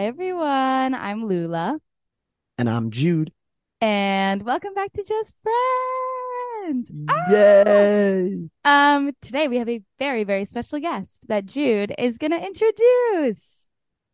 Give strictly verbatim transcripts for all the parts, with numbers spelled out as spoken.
Hi, everyone. I'm Lula, And I'm Jude. and welcome back to Just Friends. Ah! Yay! Um, today we have a very, very special guest that Jude is gonna introduce.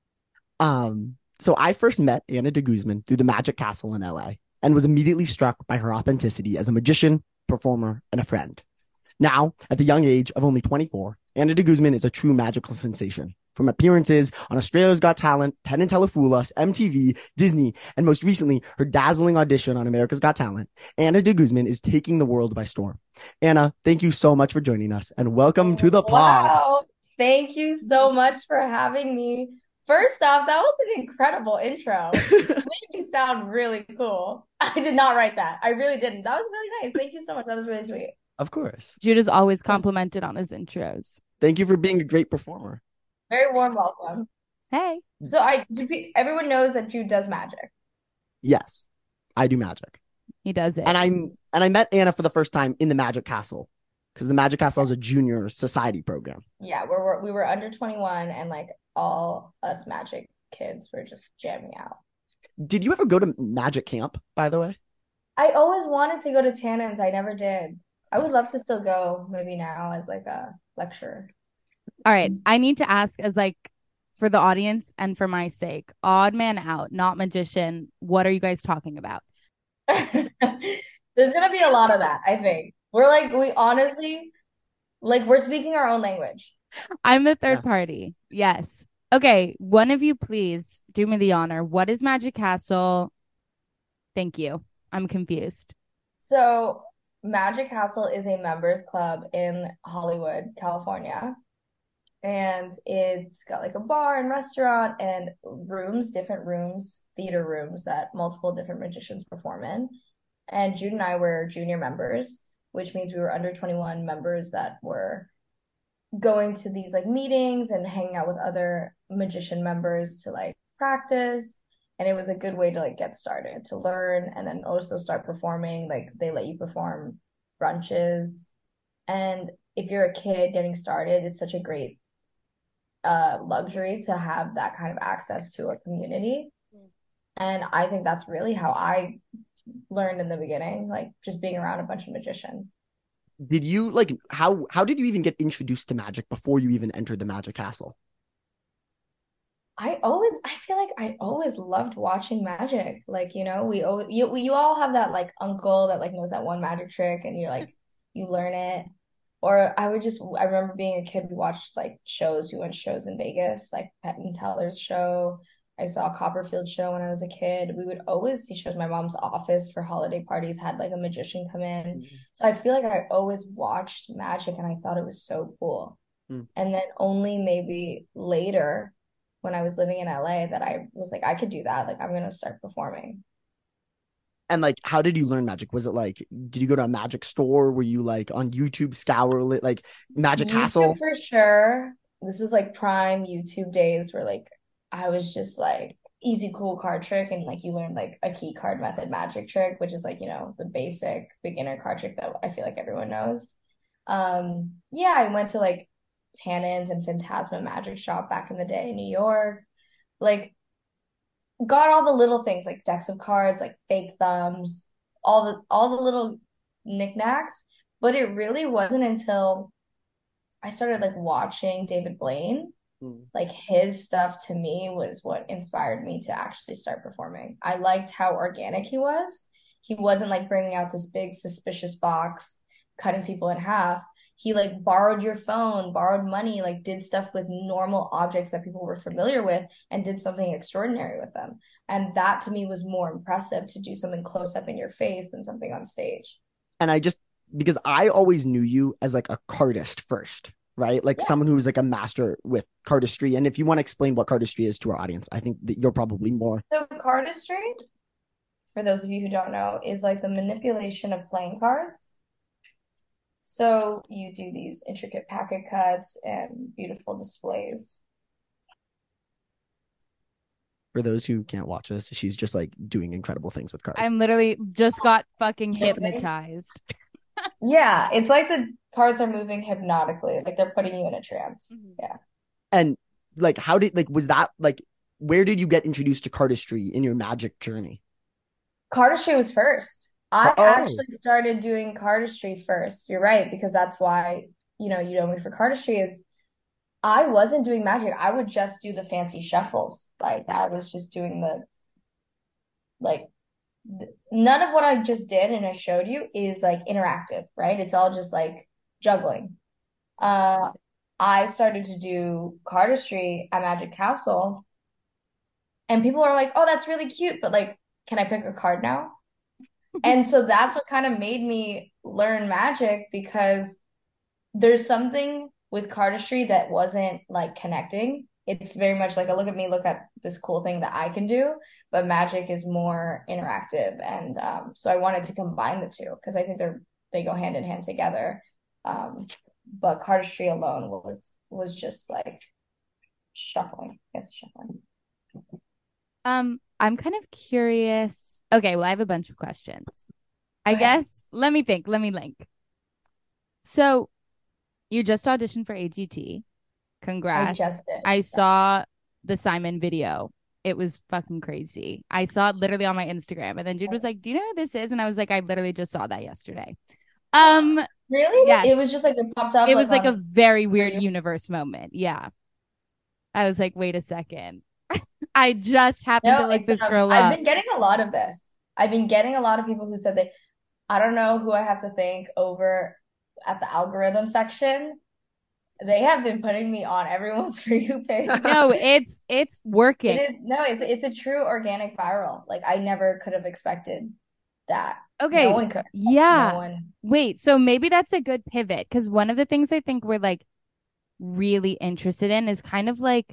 Um, so I first met Anna de Guzman through the Magic Castle in L A and was immediately struck by her authenticity as a magician, performer, and a friend. Now, at the young age of only twenty-four, Anna de Guzman is a true magical sensation. From appearances on Australia's Got Talent, Penn and Telefool M T V, Disney, and most recently, her dazzling audition on America's Got Talent, Anna de Guzman is taking the world by storm. Anna, thank you so much for joining us and welcome to the pod. Wow. Thank you so much for having me. First off, that was an incredible intro. You made me sound really cool. I did not write that. I really didn't. That was really nice. Thank you so much. That was really sweet. Of course. Jude is always complimented on his intros. Thank you for being a great performer. Very warm welcome. Hey, So I everyone knows that Jude does magic. Yes, I do magic. he does it. And I'm and I met Anna for the first time in the Magic Castle because the Magic Castle is a junior society program. Yeah, we're, we're we were under twenty-one and like all us magic kids were just jamming out. Did you ever go to Magic Camp, by the way? I always wanted to go to Tannins. I never did. I would love to still go maybe now as like a lecturer. All right, I need to ask as like for the audience and for my sake, odd man out, not magician. What are you guys talking about? There's gonna be a lot of that, I think. We're like, we honestly, like, we're speaking our own language. I'm the third Yeah. party. Yes. Okay, one of you please do me the honor. What is Magic Castle? Thank you. I'm confused. So, Magic Castle is a members club in Hollywood, California. And it's got like a bar and restaurant and rooms, different rooms, theater rooms that multiple different magicians perform in. And Jude and I were junior members, which means we were under twenty-one members that were going to these like meetings and hanging out with other magician members to like practice. And it was a good way to like get started, to learn and then also start performing. Like they let you perform brunches. And if you're a kid getting started, it's such a great uh luxury to have that kind of access to a community. And I think that's really how I learned in the beginning, like just being around a bunch of magicians. Did you like how how did you even get introduced to magic before you even entered the Magic Castle? I always, I feel like I always loved watching magic. Like, you know, we always, you, you all have that like uncle that like knows that one magic trick and you're like, you learn it. Or I would just, I remember being a kid, we watched like shows. We went to shows in Vegas, like Penn and Teller's show. I saw Copperfield show when I was a kid. We would always see shows. My mom's office for holiday parties had like a magician come in. So I feel like I always watched magic and I thought it was so cool. Mm. And then only maybe later when I was living in L A that I was like, I could do that. Like, I'm gonna start performing. And like how did you learn magic? Was it like did you go to a magic store? Were you like on YouTube scour like Magic YouTube Castle? for sure. This was like prime YouTube days where like I was just like easy cool card trick and like you learn like a key card method magic trick, which is like, you know, the basic beginner card trick that I feel like everyone knows. Um, yeah, I went to like Tannins and Phantasma Magic Shop back in the day in New York. Like got all the little things like decks of cards, like fake thumbs, all the all the little knickknacks. But it really wasn't until I started like watching David Blaine, Mm. like his stuff to me was what inspired me to actually start performing. I liked how organic he was. He wasn't like bringing out this big suspicious box, cutting people in half. He like borrowed your phone, borrowed money, like did stuff with normal objects that people were familiar with and did something extraordinary with them. And that to me was more impressive to do something close up in your face than something on stage. And I just because I always knew you as like a cardist first, right? Like Yeah. someone who's like a master with cardistry. And if you want to explain what cardistry is to our audience, I think that you're probably more. So cardistry, for those of you who don't know, is like the manipulation of playing cards. So you do these intricate packet cuts and beautiful displays. For those who can't watch this, she's just like doing incredible things with cards. I'm literally just got fucking Listening. hypnotized. Yeah, it's like the cards are moving hypnotically, like they're putting you in a trance. Mhm. Yeah. And like, how did like was that like where did you get introduced to cardistry in your magic journey? Cardistry was first. I Oh, actually started doing cardistry first. You're right, because that's why, you know, you know me for cardistry is I wasn't doing magic. I would just do the fancy shuffles. Like I was just doing the like th- none of what I just did and I showed you is like interactive, right? It's all just like juggling. Uh, I started to do cardistry at Magic Castle, and people are like, "Oh, that's really cute," but like, can I pick a card now? And so that's what kind of made me learn magic because there's something with cardistry that wasn't like connecting. It's very much like a look at me, look at this cool thing that I can do, but magic is more interactive. And um, so I wanted to combine the two because I think they're they go hand in hand together. Um, but cardistry alone was was just like shuffling. It's shuffling. Um, I'm kind of curious. Okay, well, I have a bunch of questions. I Okay. guess let me think. Let me link. So you just auditioned for A G T. I Congrats. just did. I Yeah. saw the Simon video. It was fucking crazy. I saw it literally on my Instagram. And then Jude was like, "Do you know who this is?" And I was like, "I literally just saw that yesterday." Um, Really? It yes. was just like it popped up It like was like a on very for weird you. universe moment. Yeah. I was like, wait a second. I just happened No, to look it's this um girl I've up. been getting a lot of this. I've been getting a lot of people who said they I don't know who I have to thank over at the algorithm section. They have been putting me on everyone's For You page. No, it's it's It working. is no, it's it's a true organic viral. Like I never could have expected that. No Okay. one could. No Yeah. one. Wait, so maybe that's a good pivot because one of the things I think we're like really interested in is kind of like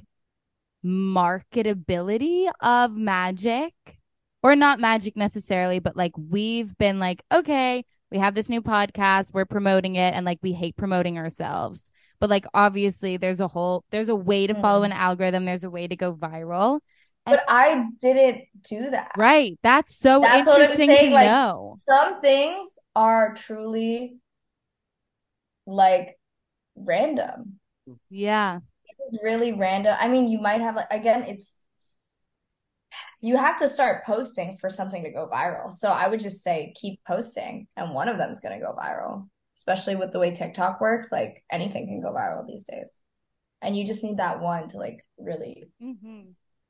marketability of magic or not magic necessarily, but like we've been like, okay, we have this new podcast, we're promoting it, and like we hate promoting ourselves. But like obviously there's a whole there's a way to follow an Mm. algorithm, there's a way to go viral. And But I didn't do that. right, that's so That's what I'm interesting to saying. Like know. some things are truly like random. Yeah. It's really random. I mean, you might have like again, it's you have to start posting for something to go viral. So I would just say keep posting, and one of them is going to go viral, especially with the way TikTok works. Like anything can go viral these days. And you just need that one to like really Mm-hmm.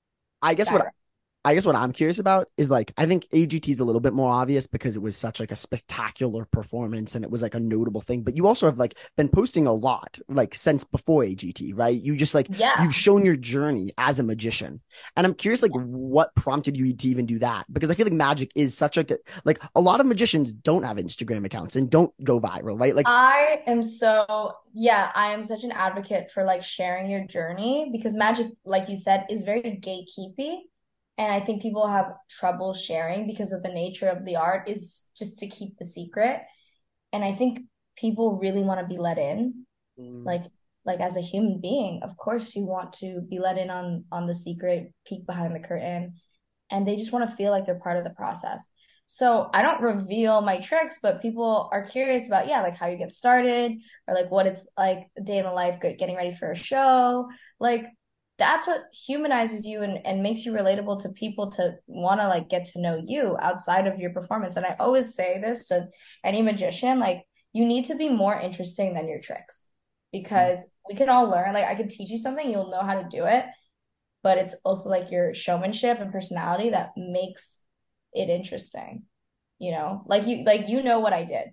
I guess what skyrocket. I guess what I'm curious about is like I think A G T is a little bit more obvious because it was such like a spectacular performance and it was like a notable thing. But you also have like been posting a lot like since before A G T, right? You just like Yeah. you've shown your journey as a magician, and I'm curious like what prompted you to even do that because I feel like magic is such a like a lot of magicians don't have Instagram accounts and don't go viral, right? Like I am so, yeah, I am such an advocate for like sharing your journey because magic, like you said, is very gatekeepy. And I think people have trouble sharing because of the nature of the art is just to keep the secret. And I think people really want to be let in. mm, Like like as a human being, of course you want to be let in on on the secret, peek behind the curtain, and they just want to feel like they're part of the process. So I don't reveal my tricks, but people are curious about, yeah, like how you get started or like what it's like a day in the life getting ready for a show. Like that's what humanizes you and, and makes you relatable to people to want to like get to know you outside of your performance. And I always say this to any magician, like you need to be more interesting than your tricks mm. because we can all learn. Like I can teach you something, you'll know how to do it, but it's also like your showmanship and personality that makes it interesting. You know, like you like you know what I did.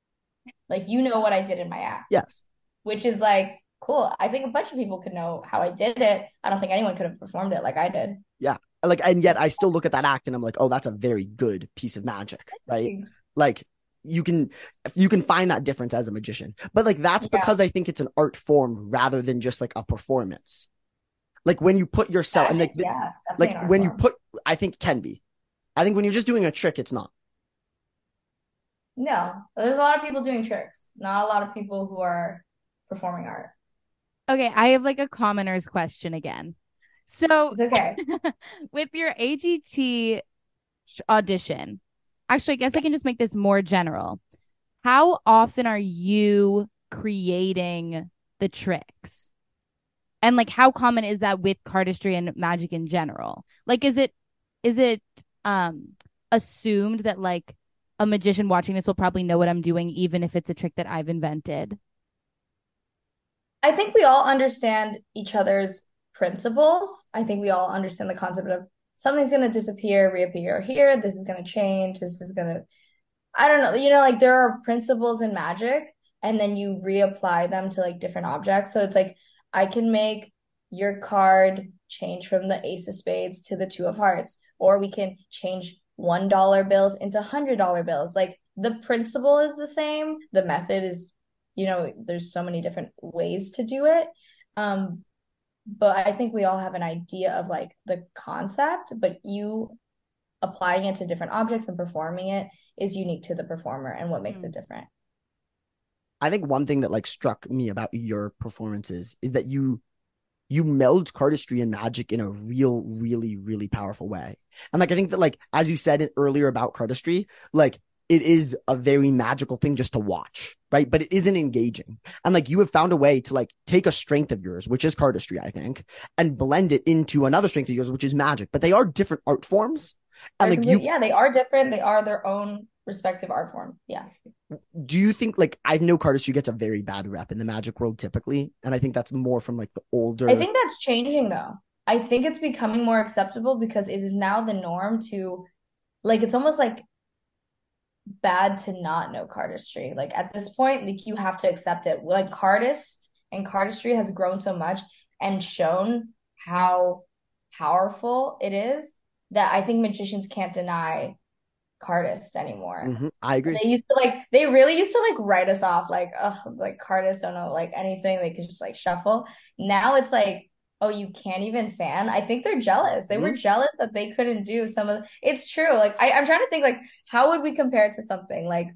Like you know what I did in my act, Yes. which is like cool. I think a bunch of people could know how I did it. I don't think anyone could have performed it like I did. Yeah. Like, and yet I still look at that act and I'm like, oh, that's a very good piece of magic, right? Thanks. Like, you can you can find that difference as a magician, but like that's Yeah, because I think it's an art form rather than just like a performance. Like when you put yourself and magic, like the, yeah, it's definitely like an art when you form. put, I think can be. I think when you're just doing a trick, it's not. No, there's a lot of people doing tricks, not a lot of people who are performing art. Okay, I have like a commoner's question again. So It's okay. with your A G T audition, actually, I guess I can just make this more general. How often are you creating the tricks? And like how common is that with cardistry and magic in general? Like is it is it um assumed that like a magician watching this will probably know what I'm doing even if it's a trick that I've invented? I think we all understand each other's principles. I think we all understand the concept of something's going to disappear, reappear here. This is going to change. This is going to, I don't know, you know, like there are principles in magic and then you reapply them to like different objects. So it's like I can make your card change from the ace of spades to the two of hearts, or we can change one dollar bills into one hundred dollar bills. Like the principle is the same. The method is, you know, there's so many different ways to do it. Um, but I think we all have an idea of like the concept, but you applying it to different objects and performing it is unique to the performer and what makes Mm. it different. I think one thing that like struck me about your performances is that you you meld cardistry and magic in a real, really, really powerful way. And like I think that like as you said earlier about cardistry, like it is a very magical thing just to watch, right? But it isn't engaging. And like you have found a way to like take a strength of yours, which is cardistry, I think, and blend it into another strength of yours, which is magic. But they are different art forms. And They're like you, complete- yeah, they are different. They are their own respective art form. Yeah. do you think like I know cardistry gets a very bad rep in the magic world typically, and I think that's more from like the older. I think that's changing though. I think it's becoming more acceptable because it is now the norm to like it's almost like bad to not know cardistry. Like at this point, like you have to accept it. Like cardist and cardistry has grown so much and shown how powerful it is that I think magicians can't deny cardists anymore. Mhm, I agree. They used to like they really used to like write us off like oh like cardists don't know like anything, they could just like shuffle. Now it's like oh you can't even fan. I think they're jealous. They were Mhm. jealous that they couldn't do some of the, it's true. Like I, I'm trying to think like how would we compare it to something like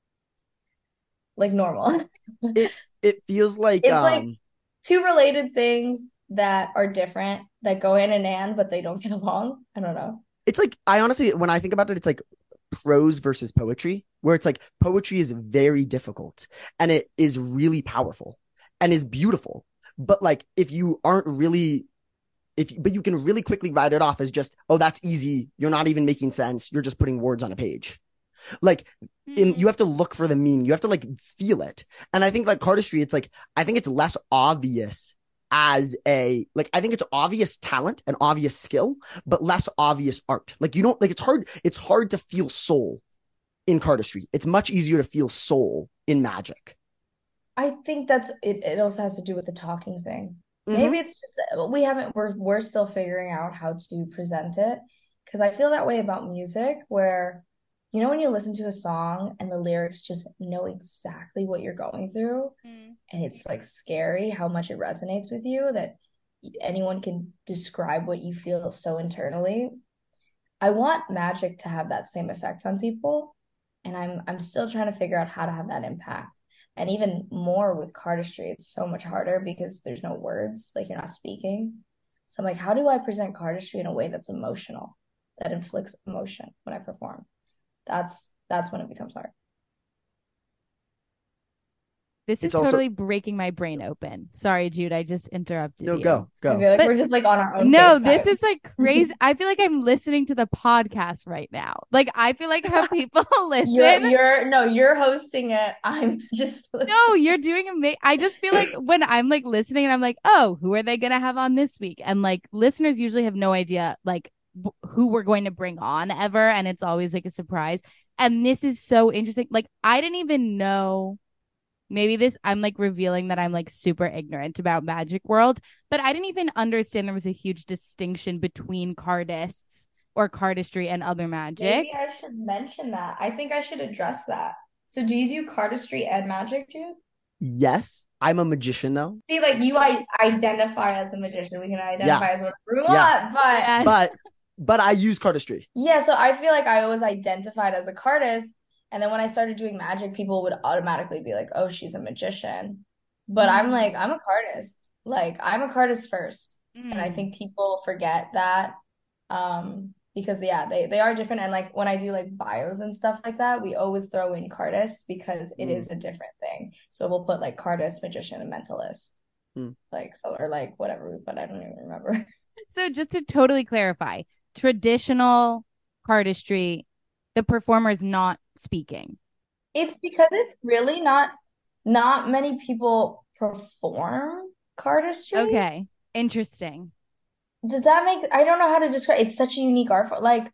like normal? It it feels like It's um like two related things that are different that go hand in hand but they don't get along. I don't know. it's like I honestly when I think about it, it's like prose versus poetry, where it's like poetry is very difficult and it is really powerful and is beautiful. But like if you aren't really if but you can really quickly write it off as just, oh, that's easy. You're not even making sense. You're just putting words on a page. Like in, you have to look for the meaning. You have to like feel it. And I think like cardistry, it's like I think it's less obvious as a like I think it's obvious talent and obvious skill, but less obvious art. Like you don't like it's hard. It's hard to feel soul in cardistry. It's much easier to feel soul in magic. I think that's it. It also has to do with the talking thing. Mhm. Maybe it's just that we haven't. We're we're still figuring out how to present it because I feel that way about music, where you know when you listen to a song and the lyrics just know exactly what you're going through, Mm. and it's like scary how much it resonates with you that anyone can describe what you feel so internally. I want magic to have that same effect on people, and I'm I'm still trying to figure out how to have that impact. And even more with cardistry, it's so much harder because there's no words, like you're not speaking. So I'm like, how do I present cardistry in a way that's emotional, that inflicts emotion when I perform? That's that's when it becomes hard. This is It's also totally breaking my brain open. Sorry, Jude, I just interrupted no you. go I go. feel like But- we're just like on our own. No, FaceTime. this is like crazy. I feel like I'm listening to the podcast right now. Like I feel like how people listen. You're you're no, you're hosting it. I'm just No, you're doing amazing. I just feel like when I'm like listening and I'm like, oh, who are they going to have on this week? And like listeners usually have no idea like w- who we're going to bring on ever. And it's always like a surprise. And this is so interesting. Like I didn't even know. Maybe this, I'm like revealing that I'm like super ignorant about magic world, but I didn't even understand there was a huge distinction between cardists or cardistry and other magic. Maybe I should mention that. I think I should address that. So do you do cardistry and magic, Jude? Yes, I'm a magician though. See, like you I identify as a magician. We can identify as whatever we want, Yeah. but Yes. But but I use cardistry. yeah, so I feel like I always identified as a cardist, and then when I started doing magic, people would automatically be like, "Oh, she's a magician." But I'm Mm. like, I'm a cardist. Like I'm a cardist first. And I Mm. think people forget that um because yeah, they they are different and like when I do like bios and stuff like that, we always throw in cardist because it Mm. is a different thing. So we'll put like cardist, magician, and mentalist. Hmm. like so or like whatever we put. I don't even remember. So just to totally clarify, traditional cardistry, the performer is not speaking. It's because it's really not not many people perform cardistry. Okay. Interesting. Does that make I don't know how to describe it's such a unique art form. Like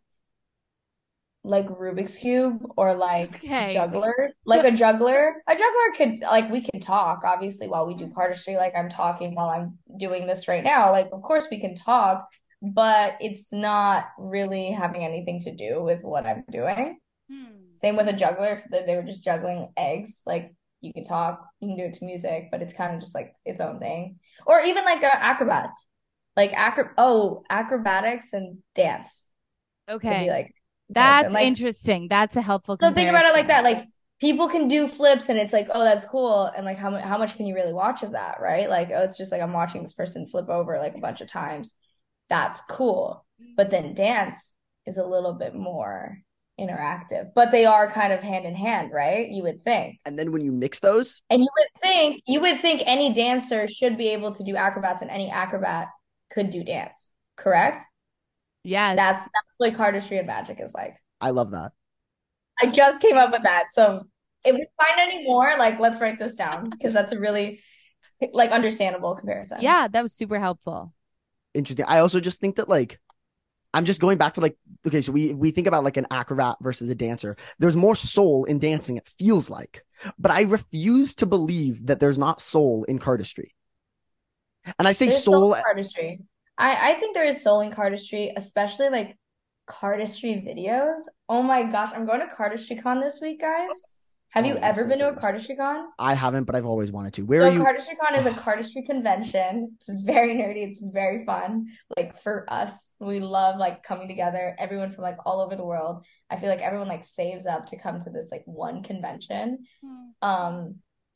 like Rubik's Cube or like Okay. jugglers. So Like a juggler. A juggler could like we can talk, obviously, while we do cardistry. Like I'm talking while I'm doing this right now. Like of course we can talk, but it's not really having anything to do with what I'm doing. hmm. Same with a juggler, if they were just juggling eggs. Like you can talk, you can do it to music, but it's kind of just like its own thing. Or even like uh, acrobats, like acro oh acrobatics and dance could be Okay. like comparison. That's Like interesting. That's a helpful so think about it like comparison. that. Like people can do flips, and it's like oh that's cool, and like how much how much can you really watch of that, right? Like oh it's just like I'm watching this person flip over like a bunch of times. That's cool, but then dance is a little bit more interactive, but they are kind of hand in hand, right? You would think. And then when you mix those, And you would think you would think any dancer should be able to do acrobats and any acrobat could do dance, correct? That's Yes. that's what cardistry and magic is like. I love that. I just came up with that. So if we find any more, like let's write this down because that's a really like understandable comparison. Yeah, that was super helpful. Interesting. I also just think that like I'm just going back to like okay, so we we think about like an acrobat versus a dancer. There's more soul in dancing, it feels like. But I refuse to believe that there's not soul in cardistry. And I say There's soul soul, in cardistry. I I think there is soul in cardistry, especially like cardistry videos. Oh my gosh, I'm going to Cardistry Con this week, guys. Have you oh, I'm ever so been to a jealous. Cardistry Con? I haven't, but I've always wanted to. Where are So you? Cardistry Con is a cardistry convention. It's very nerdy. It's very fun. Like for us, we love like coming together, everyone from like all over the world. I feel like everyone like saves up to come to this like one convention. Hmm. Um,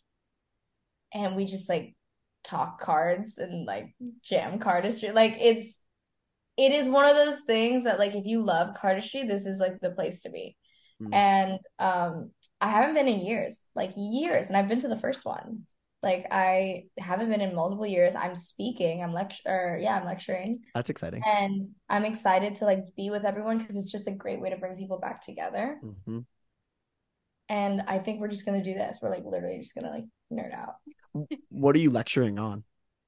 and we just like talk cards and like jam cardistry. Like it's it is one of those things that like if you love cardistry, this is like the place to be. Hmm, And um I haven't been in years, like years, and I've been to the first one. Like I haven't been in multiple years. I'm speaking, I'm lecture yeah, I'm lecturing. that's exciting. And I'm excited to like be with everyone because it's just a great way to bring people back together. Hmm. And I think we're just gonna do this. We're like literally just gonna like nerd out. What are you lecturing on?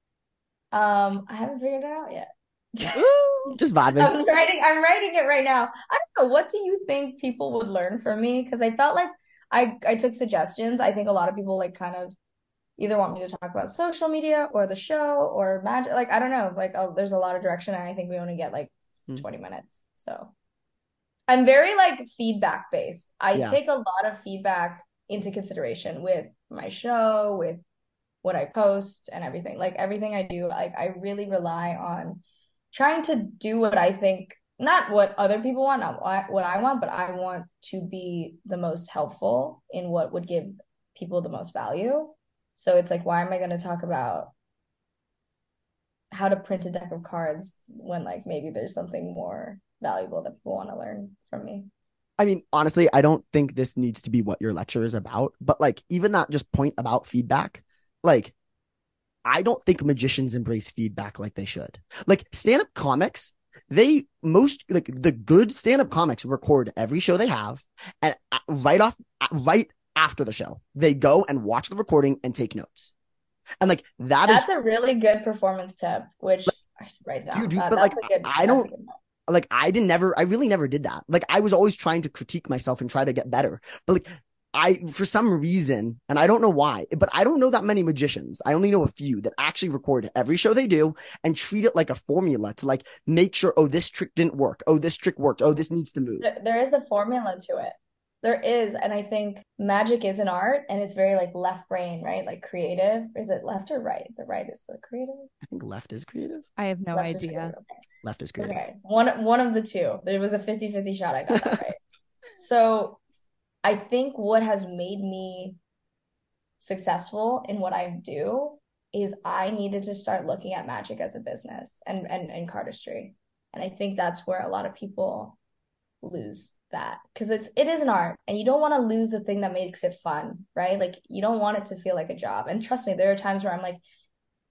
Um, I haven't figured it out yet. Ooh. Just vibing. I'm writing, I'm writing it right now. I don't know. What do you think people would learn from me? Because I felt like I I took suggestions. I think a lot of people like kind of either want me to talk about social media or the show or magic. Like I don't know. Like uh, there's a lot of direction, and I think we only get like Hmm. twenty minutes. So I'm very like feedback based. I Yeah. take a lot of feedback into consideration with my show, with what I post and everything. Like everything I do, like I really rely on trying to do what I think, not what other people want, not what I want, but I want to be the most helpful in what would give people the most value. So it's like, why am I going to talk about how to print a deck of cards when like maybe there's something more valuable that people want to learn from me? I mean, honestly, I don't think this needs to be what your lecture is about, but like even that just point about feedback, like I don't think magicians embrace feedback like they should. Like stand-up comics, they most like the good stand-up comics record every show they have, and uh, right off uh, right after the show, they go and watch the recording and take notes. And like that is That's a really good performance tip, which I should write do you down. do That, but like that's a good, I that's a don't good one. like I didn't never I really never did that. Like I was always trying to critique myself and try to get better. But like I for some reason, and I don't know why, but I don't know that many magicians. I only know a few that actually record every show they do and treat it like a formula to like make sure, oh, this trick didn't work. Oh, this trick worked. Oh, this needs to move. There, there is a formula to it. There is, and I think magic is an art, and it's very like left brain, right? Like creative. Is it left or right? The right is the creative. I think left is creative. I have no Left is idea. creative. Okay. Left is creative. Okay. One one of the two. There was a fifty fifty shot. I got that right. So I think what has made me successful in what I do is I needed to start looking at magic as a business and and, and cardistry. And I think that's where a lot of people lose that because it's it is an art and you don't want to lose the thing that makes it fun, right? Like you don't want it to feel like a job. And trust me, there are times where I'm like,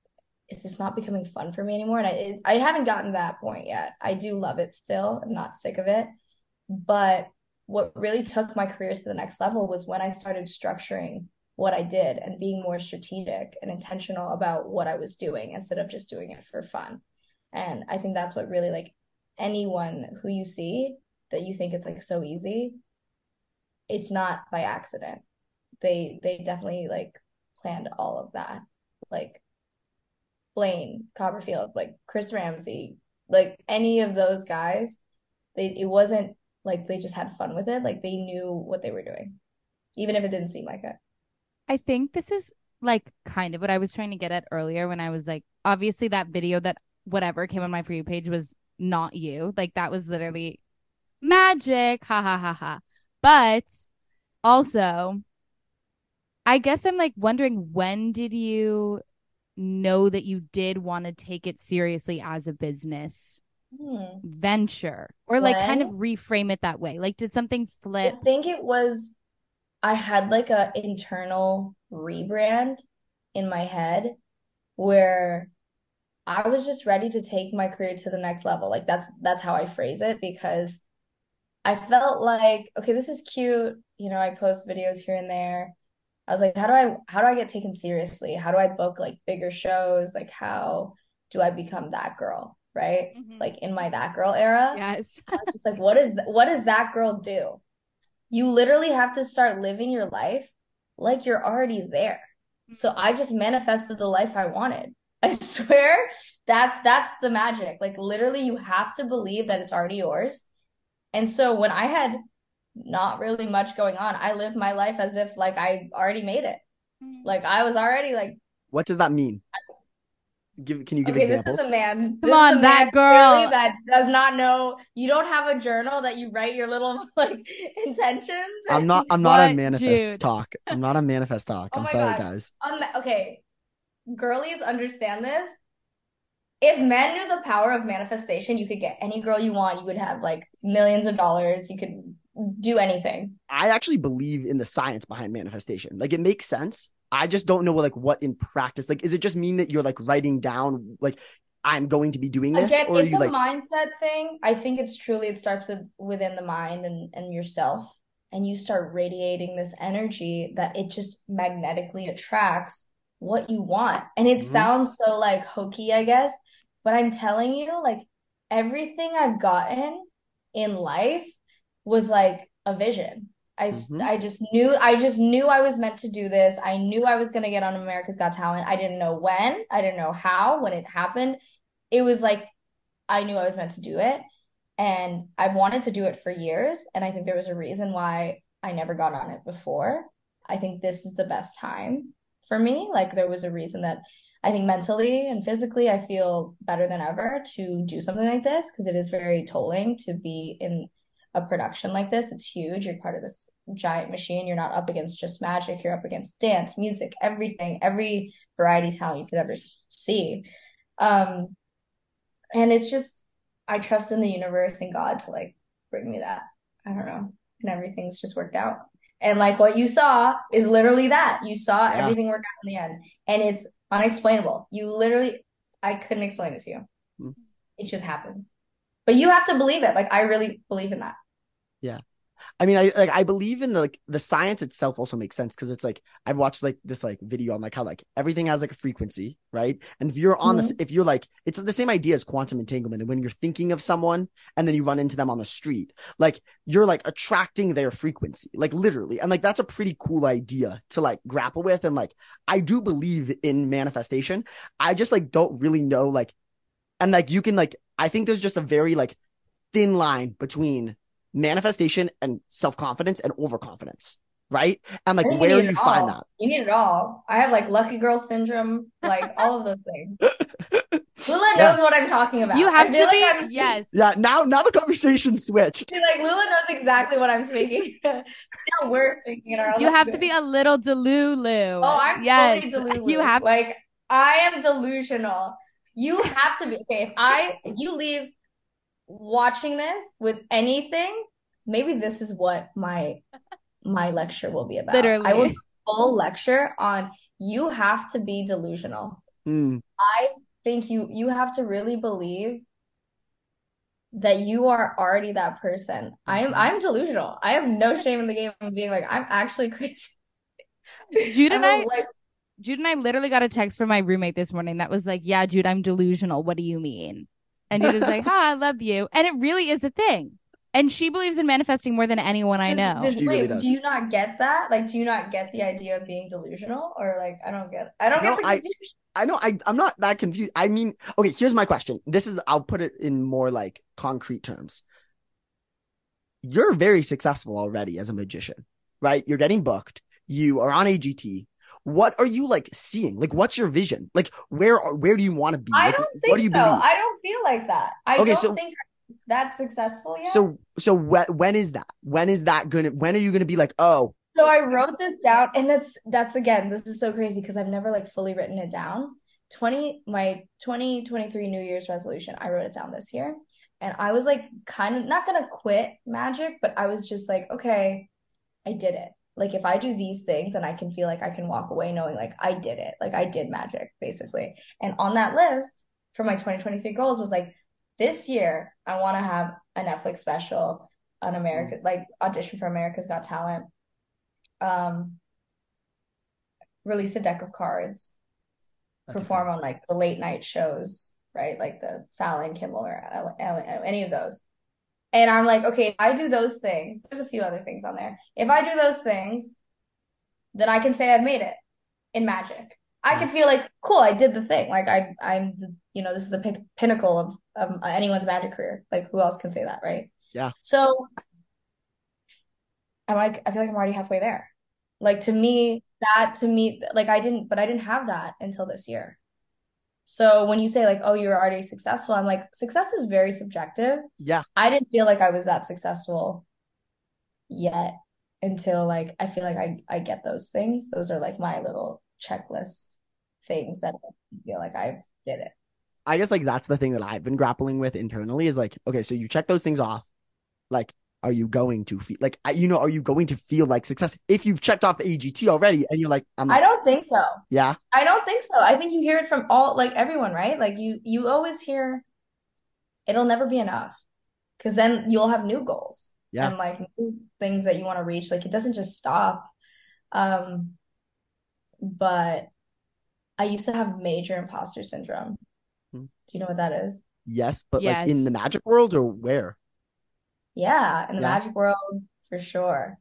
is this not becoming fun for me anymore? And I it, I haven't gotten to that point yet. I do love it still. I'm not sick of it. But what really took my career to the next level was when I started structuring what I did and being more strategic and intentional about what I was doing instead of just doing it for fun. And I think that's what really, like, anyone who you see that you think it's like so easy, it's not by accident. They they definitely like planned all of that. Like Blaine Copperfield, like Chris Ramsey, like any of those guys, they it wasn't like they just had fun with it. Like they knew what they were doing, even if it didn't seem like it. I think this is like kind of what I was trying to get at earlier when I was like, obviously that video that whatever came on my For You page was not you. Like that was literally magic. Ha ha ha ha. But also, I guess I'm like wondering, when did you know that you did want to take it seriously as a business Hmm. venture, or like kind of When reframe it that way? Like, did something I flip? think it was, I had like a internal rebrand in my head where I was just ready to take my career to the next level. Like that's that's how I phrase it because I felt like, okay, this is cute. You know, I post videos here and there. I was like, how do I how do I get taken seriously? How do I book like bigger shows? Like how do I become that girl, right? Mhm. Like in my that girl era, Yes. I was just like, what is th- what does that girl do? You literally have to start living your life like you're already there. So I just manifested the life I wanted. I swear that's that's the magic. Like literally you have to believe that it's already yours. And so when I had not really much going on, I lived my life as if like I already made it. Like I was already like, What does that mean? Give Can you give okay, this is examples? a man. Come This is a on, man that clearly girl. that does not know. You don't have a journal that you write your little like intentions. I'm not And, I'm not a What, manifest Jude? talk. I'm not a manifest talk. oh I'm my sorry, gosh. guys. Um, okay, girlies understand this. If men knew the power of manifestation, you could get any girl you want. You would have like millions of dollars. You could do anything. I actually believe in the science behind manifestation. Like it makes sense. I just don't know what like what in practice. Like, is it just mean that you're like writing down like I'm going to be doing this, Again, or are it's you a like mindset thing. I think it's truly, it starts with within the mind and, and yourself. And you start radiating this energy that it just magnetically attracts what you want. And it Mhm, sounds so like hokey, I guess, but I'm telling you, like everything I've gotten in life was like a vision. I, mhm, I just knew I just knew I was meant to do this. I knew I was going to get on America's Got Talent. I didn't know when, I didn't know how, when it happened. It was like I knew I was meant to do it. And I've wanted to do it for years. And I think there was a reason why I never got on it before. I think this is the best time for me. Like there was a reason that I think mentally and physically I feel better than ever to do something like this because it is very tolling to be in a production like this. It's huge. You're part of this giant machine. You're not up against just magic. You're up against dance, music, everything, every variety talent you could ever see. Um, and it's just, I trust in the universe and God to like bring me that. I don't know. And everything's just worked out. And like what you saw is literally that. You saw yeah. everything work out in the end. And it's unexplainable. You literally, I couldn't explain it to you. Mm, It just happens. But you have to believe it. Like I really believe in that. yeah. I mean, I like I believe in the like the science itself also makes sense because it's like I've watched like this like video on like how like everything has like a frequency, right? And if you're on this, Mhm. if you're like it's the same idea as quantum entanglement. And when you're thinking of someone and then you run into them on the street, like you're like attracting their frequency, like literally. And like that's a pretty cool idea to like grapple with. And like I do believe in manifestation. I just like don't really know like and like you can like I think there's just a very like thin line between manifestation and self-confidence and overconfidence, right? And I like think you where need do it you find all. that? You need it all. I have like lucky girl syndrome, like all of those things. Lula Yeah. knows what I'm talking You about. I have feel to like be, I'm speaking. yes. Yeah, now now the conversation switched. Like Lula knows exactly what I'm speaking. Now we're speaking in our own You have to language. be a little Oh, delulu. I'm fully Yes. You delulu. have. Like I am delusional. You have to be okay. If I if you leave watching this with anything, maybe this is what my my lecture will be about. I will do Literally. a full lecture on you have to be delusional. Hmm. I think you you have to really believe that you are already that person. I'm Mhm. I'm delusional. I have no shame in the game of being like, I'm actually crazy. Jude and I'm a, I, like, Jude and I literally got a text from my roommate this morning that was like, "Yeah, Jude, I'm delusional. What do you mean?" And Jude was like, "Ha, I love you." And it really is a thing. And she believes in manifesting more than anyone I does, know. does She really wait, do does. you not get that? Like, do you not get the idea of being delusional? Or like, I don't get I don't get No, the I confusion. I know I I'm not that confused. I mean, okay, here's my question. This is I'll put it in more like concrete terms. You're very successful already as a magician, right? You're getting booked. You are on A G T. What are you like seeing? Like, what's your vision? Like, where where do you want to be? I Like, don't what think do you so. believe? I don't feel like that. I Okay, don't so think I'm that successful yet. so so when when is that? When is that gonna? When are you gonna be like, oh, So I wrote this down, and that's that's again, this is so crazy because I've never like fully written it down. twenty my twenty twenty-three New Year's resolution, I wrote it down this year. And I was like kind of not gonna quit magic, but I was just like, okay, I did it. Like if I do these things, then I can feel like I can walk away knowing like I did it. Like I did magic, basically. And on that list for my twenty twenty-three goals was like this year, I want to have a Netflix special, an America like audition for America's Got Talent, um, release a deck of cards, that's perform exciting. on like the late night shows, right? Like the Fallon, Kimmel, or Ellen, any of those. And I'm like, okay, if I do those things, there's a few other things on there. If I do those things, then I can say I've made it in magic. I Mhm. can feel like, cool, I did the thing. Like I, I'm, the, you know, this is the pin- pinnacle of, of anyone's magic career. Like who else can say that, right? Yeah, So I'm like, I feel like I'm already halfway there. Like to me, that to me, like I didn't, but I didn't have that until this year. So when you say like, oh, you're already successful, I'm like, success is very subjective. yeah. I didn't feel like I was that successful yet until like I feel like I I get those things. Those are like my little checklist things that I feel like I've did it. I guess like that's the thing that I've been grappling with internally is like, okay, so you check those things off. Like, are you going to feel like you know, are you going to feel like success if you've checked off A G T already and you're like, I'm I not, don't think so. yeah, I don't think so. I think you hear it from all like everyone, right? Like you you always hear it'll never be enough because then you'll have new goals yeah. and like new things that you want to reach. Like it doesn't just stop. Um, but I used to have major imposter syndrome. Hmm. Do you know what that is? Yes, but like in Yes. the magic world or where? Yeah, in the Yeah. magic world for sure.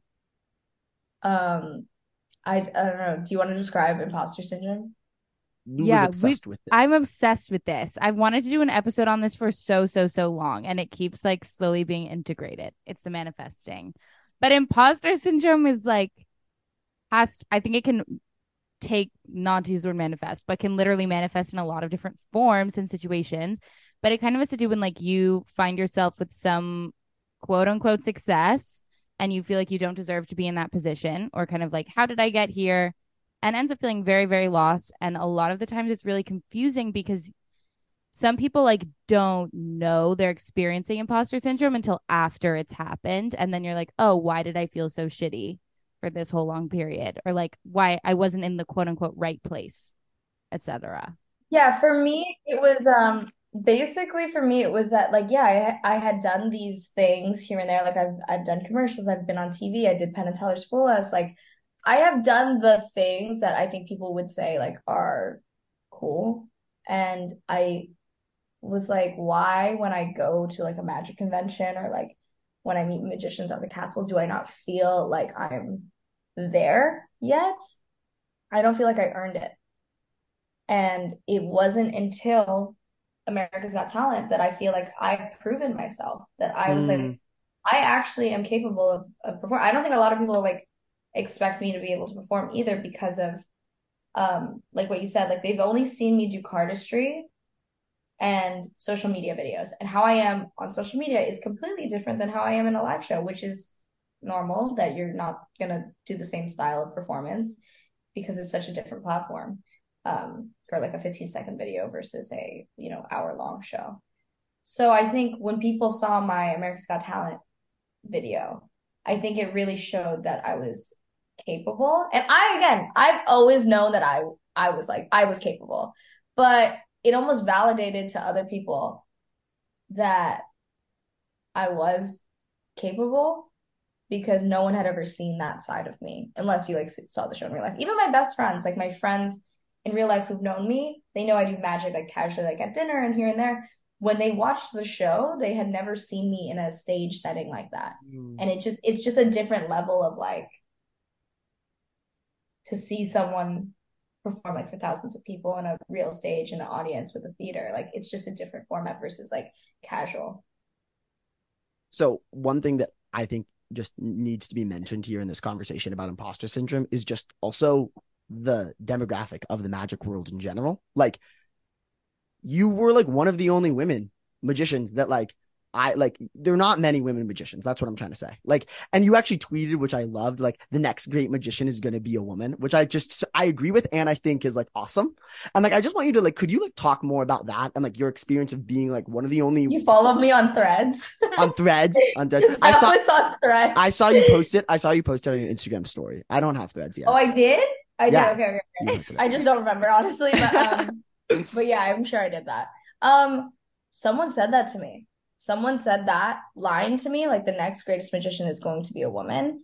Um, I I don't know. Do you want to describe imposter syndrome? Lou was Yeah, we obsessed with this. I'm obsessed with this. I've wanted to do an episode on this for so, so, so long, and it keeps like slowly being integrated. It's the manifesting. But imposter syndrome is like has I think it can take not to use the word manifest, but can literally manifest in a lot of different forms and situations. But it kind of has to do when like you find yourself with some quote unquote success and you feel like you don't deserve to be in that position, or kind of like, how did I get here? And ends up feeling very, very lost. And a lot of the times it's really confusing because some people like don't know they're experiencing imposter syndrome until after it's happened. And then you're like, oh, why did I feel so shitty for this whole long period? Or like why I wasn't in the quote unquote right place, et cetera. Yeah, for me, it was um basically for me it was that like yeah, I I had done these things here and there. Like I've I've done commercials, I've been on T V, I did Penn and Teller's Fool Us. Like I have done the things that I think people would say like are cool. And I was like, why when I go to like a magic convention or like when I meet magicians at the castle, do I not feel like I'm there yet? I don't feel like I earned it. And it wasn't until America's Got Talent that I feel like I've proven myself, that I was Mm, like, I actually am capable of, of performing. I don't think a lot of people like expect me to be able to perform either because of um like what you said, like they've only seen me do cardistry and social media videos. And how I am on social media is completely different than how I am in a live show, which is normal that you're not gonna do the same style of performance because it's such a different platform um, for like a fifteen second video versus a, you know, hour long show. So I think when people saw my America's Got Talent video, I think it really showed that I was capable. And I, again, I've always known that I, I was like, I was capable. but it almost validated to other people that I was capable because no one had ever seen that side of me unless you like saw the show in real life. Even my best friends, like my friends in real life who've known me, they know I do magic like casually, like at dinner and here and there. When they watched the show, they had never seen me in a stage setting like that. Mm. And it just, it's just a different level of like to see someone perform like for thousands of people on a real stage in an audience with a theater. Like it's just a different format versus like casual. So one thing that I think just needs to be mentioned here in this conversation about imposter syndrome is just also the demographic of the magic world in general. Like you were like one of the only women magicians that like I like there are not many women magicians. That's what I'm trying to say. Like, and you actually tweeted, which I loved, like the next great magician is going to be a woman, which I just, I agree with. And I think is like awesome. And like, I just want you to like, could you like talk more about that and like your experience of being like one of the only. You follow me on Threads. on Threads. On Threads. That I saw, was on Threads. I saw you post it. I saw you post it on your Instagram story. I don't have Threads yet. Oh, I did? I Yeah. did. Okay, okay, okay. I just don't remember, honestly. But, um, but yeah, I'm sure I did that. Um, someone said that to me. Someone said that line to me, like the next greatest magician is going to be a woman.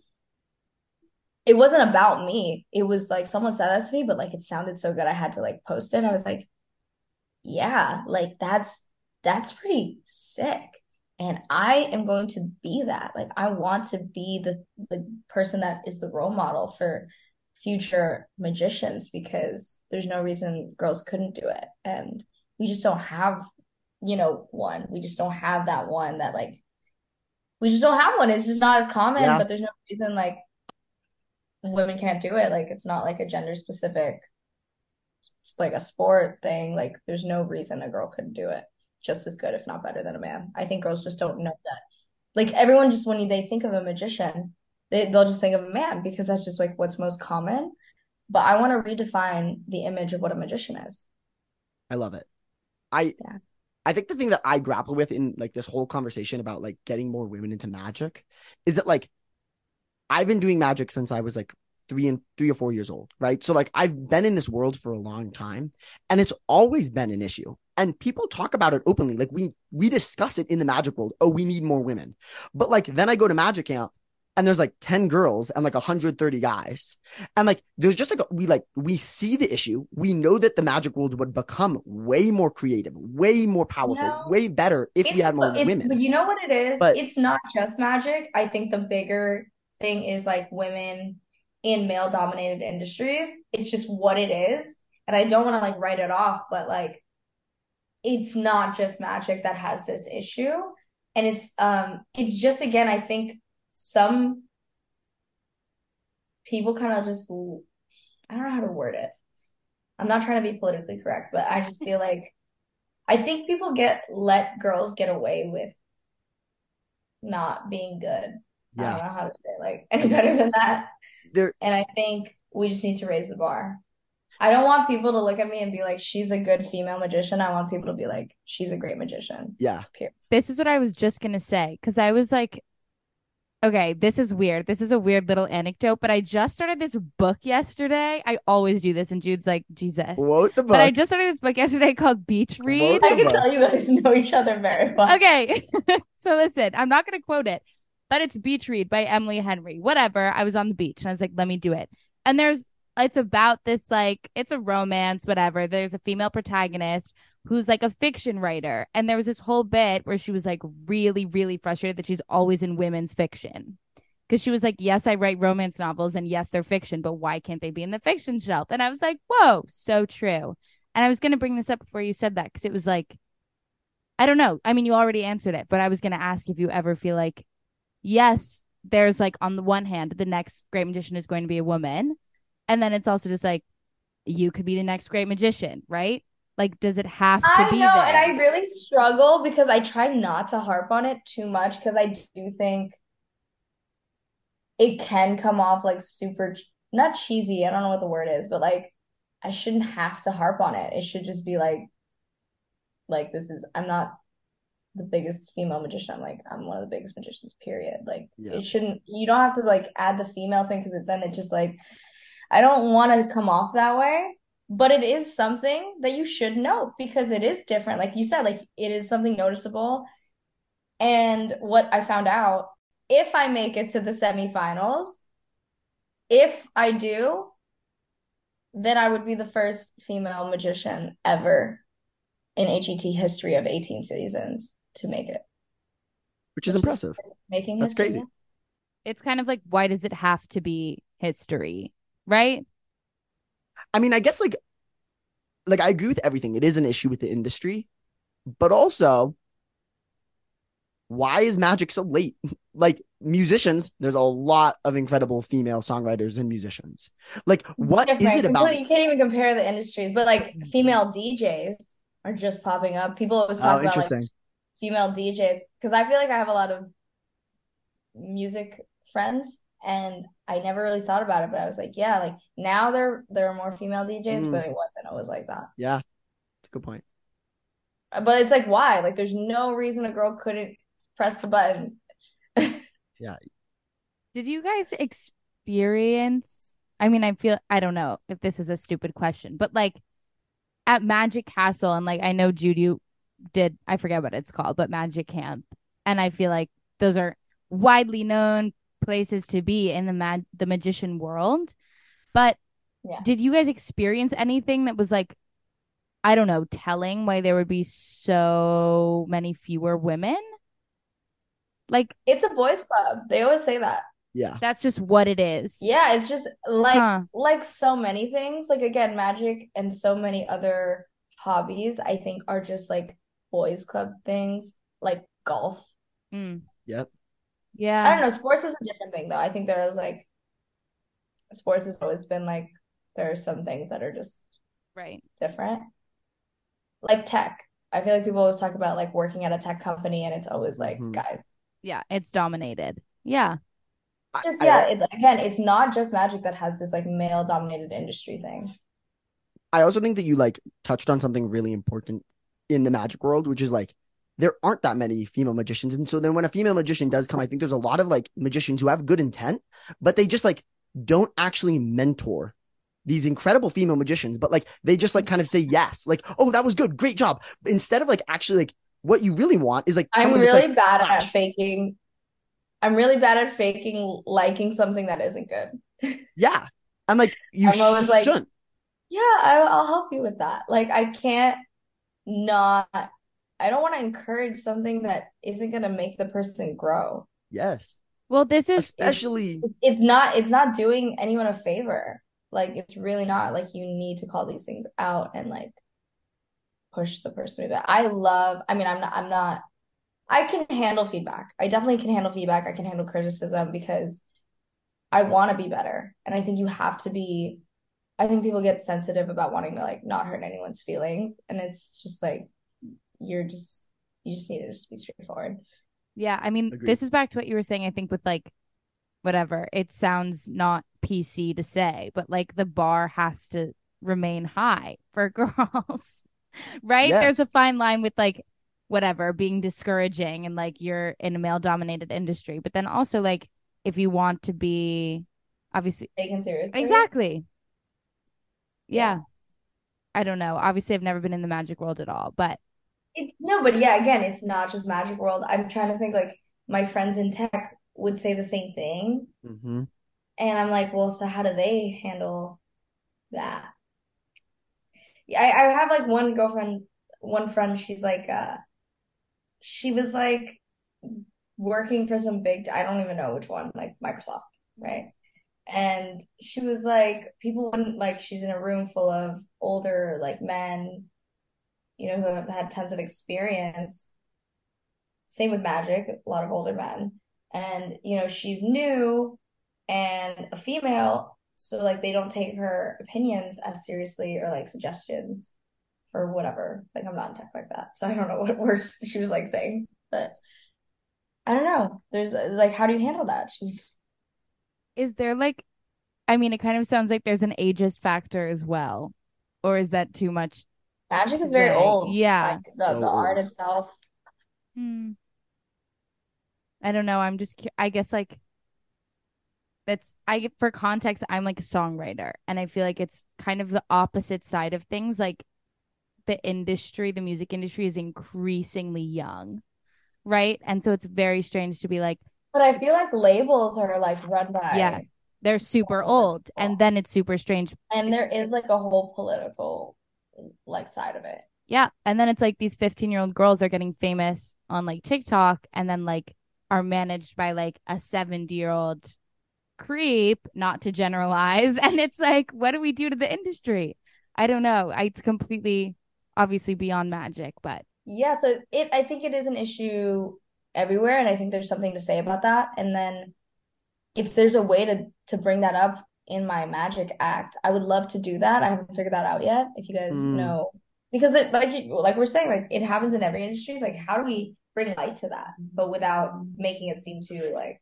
It wasn't about me. It was like someone said that to me, but like it sounded so good. I had to like post it. I was like, yeah, like that's that's pretty sick. And I am going to be that. Like I want to be the the person that is the role model for future magicians because there's no reason girls couldn't do it. And we just don't have, you know, one. We just don't have that one that like we just don't have one. It's just not as common, Yeah. but there's no reason like women can't do it. Like it's not like a gender specific, it's like a sport thing. Like there's no reason a girl couldn't do it just as good, if not better than a man. I think girls just don't know that. Like everyone just when they think of a magician, they, they'll just think of a man because that's just like what's most common. But I want to redefine the image of what a magician is. I love it. I Yeah. I think the thing that I grapple with in like this whole conversation about like getting more women into magic is that like I've been doing magic since I was like three and three or four years old, right? So like I've been in this world for a long time and it's always been an issue. And people talk about it openly. Like we we discuss it in the magic world. Oh, we need more women. But like then I go to magic camp and there's like ten girls and like one hundred thirty guys. And like there's just like a, we like we see the issue. We know that the magic world would become way more creative, way more powerful, No, way better if we it's had more it's women. but you know what it is? But It's not just magic. I think the bigger thing is like women in male dominated industries. It's just what it is. And I don't want to like write it off, but like it's not just magic that has this issue. And it's um it's just again, I think some people kind of just I don't know how to word it. I'm not trying to be politically correct, but I just feel like I think people get let girls get away with not being good. I yeah, don't know how to say it like any better than that. there And I think we just need to raise the bar. I don't want people to look at me and be like, she's a good female magician. I want people to be like, she's a great magician. yeah. Period. This is what I was just going to say because I was like, okay, this is weird. This is a weird little anecdote, but I just started this book yesterday. I always do this, and Jude's like, Jesus. Quote the book. But I just started this book yesterday called Beach Read. Quote I the can book. tell you guys know each other very well. Okay. So listen, I'm not going to quote it, but it's Beach Read by Emily Henry. Whatever. I was on the beach and I was like, let me do it. And there's, it's about this, like, it's a romance, whatever. There's a female protagonist who's like a fiction writer. And there was this whole bit where she was like really, really frustrated that she's always in women's fiction. Because she was like, yes, I write romance novels and yes, they're fiction, but why can't they be in the fiction shelf? And I was like, whoa, so true. And I was going to bring this up before you said that because it was like, I don't know. I mean, you already answered it, but I was going to ask if you ever feel like, yes, there's like on the one hand, the next great magician is going to be a woman. And then it's also just like, you could be the next great magician, right? Like, does it have to I be know, there? and I really struggle because I try not to harp on it too much because I do think it can come off like super, not cheesy, I don't know what the word is, but like I shouldn't have to harp on it. It should just be like, like this is, I'm not the biggest female magician. I'm like, I'm one of the biggest magicians, period. Like Yeah. it shouldn't, you don't have to like add the female thing because then it just like, I don't want to come off that way, but it is something that you should know because it is different. Like you said, like it is something noticeable. And what I found out, if I make it to the semifinals, if I do, then I would be the first female magician ever in H E T history of eighteen seasons to make it, which is which is impressive. making That's history. crazy. It's kind of like, why does it have to be history, right? I mean, I guess like like I agree with everything. It is an issue with the industry, but also, why is magic so late? Like musicians, there's a lot of incredible female songwriters and musicians. Like, what is Different, it about? completely, you can't even compare the industries, but like female D Js are just popping up. People always talk Oh, about like interesting. female D Js because I feel like I have a lot of music friends and I never really thought about it, but I was like, yeah, like now there there are more female D Js, Mm, but it wasn't always like that. yeah, that's a good point. But it's like why? Like there's no reason a girl couldn't press the button. Yeah. Did you guys experience? I mean, I feel, I don't know if this is a stupid question, but like at Magic Castle, and like I know Judy did, I forget what it's called, but Magic Camp. And I feel like those are widely known places to be in the mag the magician world. But Yeah. did you guys experience anything that was like, I don't know, telling why there would be so many fewer women? Like, It's a boys club. They always say that. Yeah. that's just what it is. Yeah, it's just like Huh. like so many things. Like again, magic and so many other hobbies, I think are just like boys club things, like golf. Mm. Yep. I Yeah. don't know, sports is a different thing though. I think there is like sports has always been like there are some things that are just Right. different. Like tech. I feel like people always talk about like working at a tech company and it's always like Mhm. guys. Yeah. It's dominated. Yeah. I, Just I, yeah, al- it's again, it's not just magic that has this like male dominated industry thing. I also think that you like touched on something really important in the magic world, which is like there aren't that many female magicians. And so then when a female magician does come, I think there's a lot of like magicians who have good intent, but they just like don't actually mentor these incredible female magicians, but like they just like kind of say yes, like, oh, that was good, great job. Instead of like actually like what you really want is like I'm someone that's really like, bad at flash. faking. I'm really bad at faking liking something that isn't good. Yeah. And like you I'm always like, shouldn't. yeah, I, I'll help you with that. Like, I can't not, I don't want to encourage something that isn't going to make the person grow. Yes. Well, this is It's, Especially, it's not, it's not doing anyone a favor. Like, it's really not. Like, you need to call these things out and like push the person that I love. I mean, I'm not, I'm not, I can handle feedback. I definitely can handle feedback. I can handle criticism because I want to be better. And I think you have to be, I think people get sensitive about wanting to like not hurt anyone's feelings. And it's just like, you're just, you just need to just be straightforward. Yeah, I mean, agreed. this is back to what you were saying, I think, with like whatever. It sounds not P C to say, but like the bar has to remain high for girls, right? There's a Yes. fine line with like whatever being discouraging and like you're in a male dominated industry, but then also like if you want to be obviously Taken seriously. exactly. Yeah. Yeah. I don't know. Obviously, I've never been in the magic world at all, but It's no, but yeah, again, it's not just magic world. I'm trying to think like my friends in tech would say the same thing. Mm-hmm. And I'm like, well, so how do they handle that? Yeah, I, I have like one girlfriend, one friend, she's like, uh, she was like working for some big, I don't even know which one, like Microsoft, right? And she was like, people wouldn't like, she's in a room full of older like men, you know, who have had tons of experience. Same with magic, a lot of older men. And, you know, she's new and a female, so like they don't take her opinions as seriously or like suggestions for whatever. Like I'm not in tech like that, so I don't know what words she was like saying, but I don't know. There's like, how do you handle that? She's is there like I mean, it kind of sounds like there's an ageist factor as well. Or is that too much magic to is very say? old. Yeah. Like the So the art old. itself. Hmm. I don't know. I'm just, cu- I guess like that's I for context, I'm like a songwriter, and I feel like it's kind of the opposite side of things. Like the industry, the music industry is increasingly young, right? And so it's very strange to be like, But I feel like labels are like run yeah, by they're super older old, and people. then it's super strange. And there is like a whole political like side of it. Yeah, and then it's like these fifteen year old girls are getting famous on like TikTok, and then like are managed by like a seventy year old creep, not to generalize. And it's like, what do we do to the industry? I don't know. I, it's completely obviously beyond magic, but Yeah, so it I think it is an issue everywhere, and I think there's something to say about that. And then if there's a way to to bring that up in my magic act, I would love to do that. I haven't figured that out yet. If you guys Mm. know, because it like you, like we're saying, like it happens in every industry. It's like how do we bring light to that, but without making it seem too like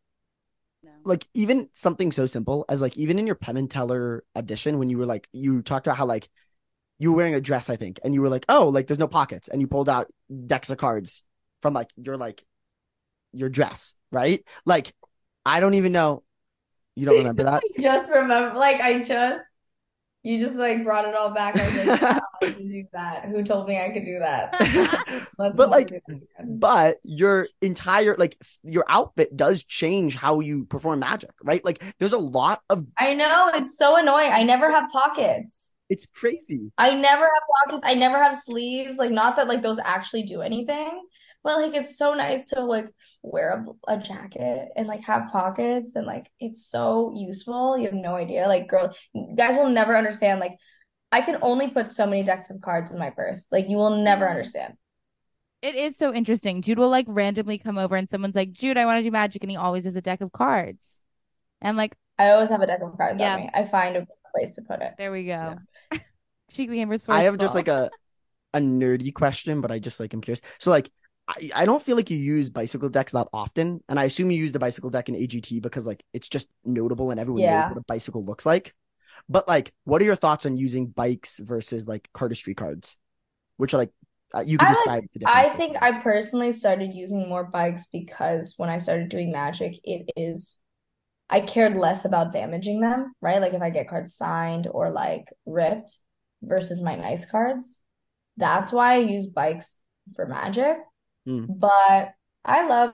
Like even something so simple as like even in your Penn and Teller audition when you were like you talked about how like you were wearing a dress, I think, and you were like, oh, like there's no pockets, and you pulled out decks of cards from like your like your dress, right? Like I don't even know. You don't remember that? I just remember, like I just you just like brought it all back. I was like, yeah, I can do that. Who told me I could do that? Let's But never like, do that again. but your entire like your outfit does change how you perform magic, right? Like there's a lot of I know it's so annoying. I never have pockets. it's crazy. I never have pockets. I never have sleeves. Like, not that like those actually do anything, but like it's so nice to like wear a, a jacket and like have pockets and like it's so useful. You have no idea. Like, girl, guys will never understand. Like, I can only put so many decks of cards in my purse. Like, you will never understand. it is so interesting. Jude will like randomly come over and someone's like, Jude, I want to do magic. And he always has a deck of cards. And I'm like, I always have a deck of cards on yeah, me. I find a place to put it. there we Yeah. go. She became I have just resourceful. like a a nerdy question, but I just like I'm curious. So like I, I don't feel like you use bicycle decks that often, and I assume you use the bicycle deck in A G T because like it's just notable and everyone knows Yeah. what a bicycle looks like. But like, what are your thoughts on using bikes versus like cardistry cards, which are like uh, you could I describe like the I difference? think I personally started using more bikes because when I started doing magic, it is I cared less about damaging them, right? Like if I get cards signed or like ripped versus my nice cards. That's why I use bikes for magic. Mm. But I love,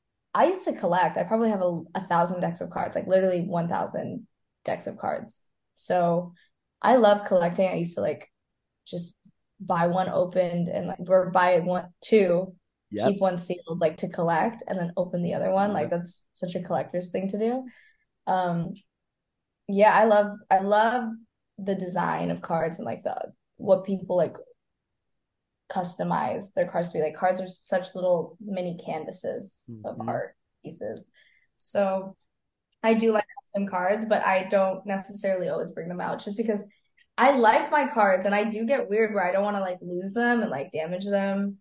I used to collect. I probably have a, a thousand decks of cards, like literally one thousand decks of cards. So I love collecting. I used to like just buy one opened and like, or buy one, two, Yep. keep one sealed, like to collect, and then open the other one. Like Yep. that's such a collector's thing to do. Um, yeah, I love I love the design of cards and like the what people like customize their cards to be. Like cards are such little mini canvases of Mhm. art pieces. So I do like custom cards, but I don't necessarily always bring them out just because I like my cards and I do get weird where I don't want to like lose them and like damage them.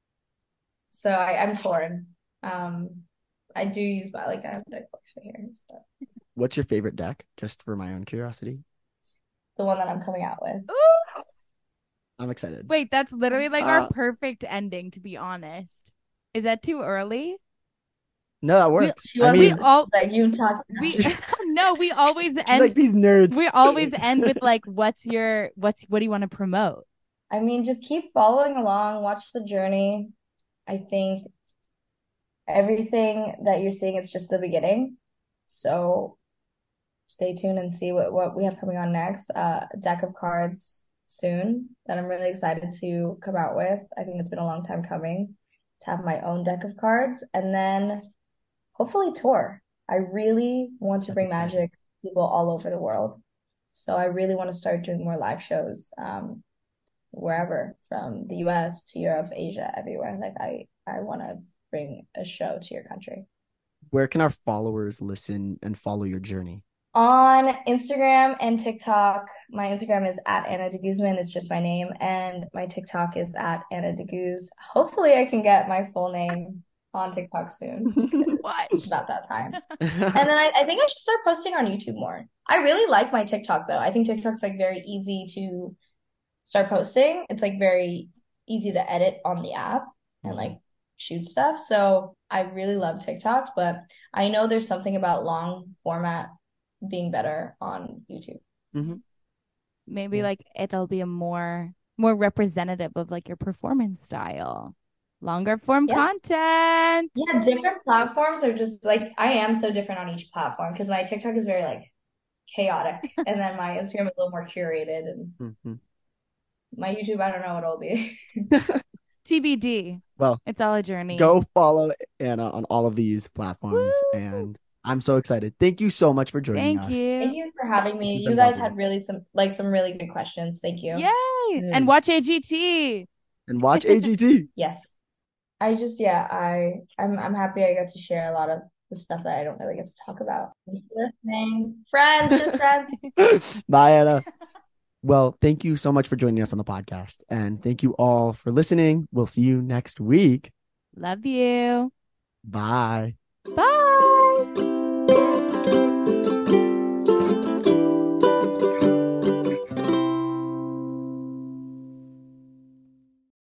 So I, I'm torn. Um, I do use my like I have deck books right here and stuff. What's your favorite deck? Just for my own curiosity. The one that I'm coming out with. Ooh. I'm excited. Wait, that's literally like Uh, our perfect ending, to be honest. Is that too early? no, that We works. She I wasn't we mean, all like you talked. we no, we always she's end like these nerds. we always end with like, what's your what's what do you want to promote? I mean, just keep following along, watch the journey. I think everything that you're seeing is just the beginning. So stay tuned and see what, what we have coming on next. Uh, a deck of cards soon that I'm really excited to come out with. I think it's been a long time coming to have my own deck of cards and then hopefully tour. I really want to That's bring exciting. magic to people all over the world. So I really want to start doing more live shows. Um, wherever from the U S to Europe, Asia, everywhere. Like I, I want to bring a show to your country. Where can our followers listen and follow your journey? On Instagram and TikTok, my Instagram is at Anna de Guzman. It's just my name. And my TikTok is at Anna de Guz. Hopefully I can get my full name on TikTok soon. What? It's about that time. And then I, I think I should start posting on YouTube more. I really like my TikTok though. I think TikTok's like very easy to start posting. It's like very easy to edit on the app and like shoot stuff. So I really love TikTok, but I know there's something about long format being better on YouTube. Mm-hmm. Maybe Yeah. like it'll be a more more representative of like your performance style. Longer form Yeah. content. Yeah, different platforms are just like I am so different on each platform because my TikTok is very like chaotic, and then my Instagram is a little more curated, and Mm-hmm. my YouTube, I don't know what it'll be. T B D. Well, It's all a journey. go follow Anna on all of these platforms, Woo! and I'm so excited. Thank you so much for joining Thank us. Thank you. you for having This me. has You been guys lovely. had really some like some really good questions. Thank you. Yay! Yay. And watch A G T. And watch A G T. Yes. I just yeah, I I'm I'm happy I got to share a lot of the stuff that I don't really get to talk about. Thanks for listening. Friends, just friends. Bye, Anna. Well, thank you so much for joining us on the podcast. And thank you all for listening. We'll see you next week. Love you. Bye. Bye.